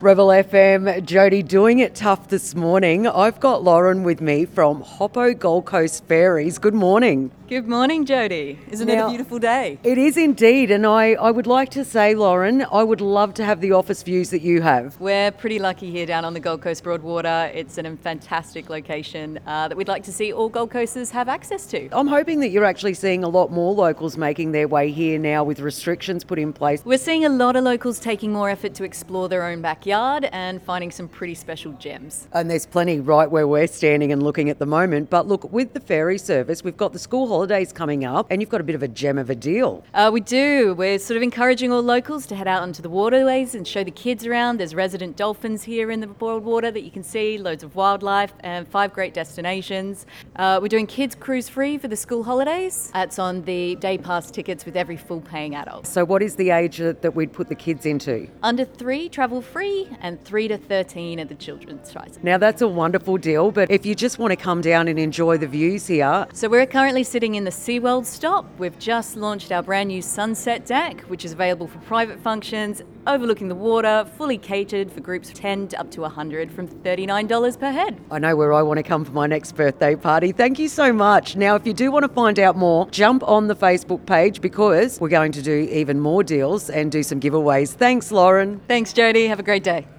Rebel FM, Jody, doing it tough this morning. I've got Lauren with me from Hoppo Gold Coast Ferries. Good morning. Good morning, Jody. Isn't it a beautiful day? It is indeed, and I would like to say, Lauren, I would love to have the office views that you have. We're pretty lucky here down on the Gold Coast Broadwater. It's a fantastic location that we'd like to see all Gold Coasters have access to. I'm hoping that you're actually seeing a lot more locals making their way here now with restrictions put in place. We're seeing a lot of locals taking more effort to explore their own backyard and finding some pretty special gems. And there's plenty right where we're standing and looking at the moment. But look, with the ferry service, we've got the school holidays coming up and you've got a bit of a gem of a deal. We do. We're sort of encouraging all locals to head out onto the waterways and show the kids around. There's resident dolphins here in the Broadwater that you can see, loads of wildlife and 5 great destinations. We're doing kids cruise free for the school holidays. It's on the day pass tickets with every full paying adult. So what is the age that we'd put the kids into? Under 3, travel free, and 3 to 13 at the children's price. Now that's a wonderful deal, but if you just want to come down and enjoy the views here. So we're currently sitting in the SeaWorld stop. We've just launched our brand new Sunset Deck, which is available for private functions, overlooking the water, fully catered for groups of 10 to up to 100 from $39 per head. I know where I want to come for my next birthday party. Thank you so much. Now, if you do want to find out more, jump on the Facebook page because we're going to do even more deals and do some giveaways. Thanks, Lauren. Thanks, Jody. Have a great day.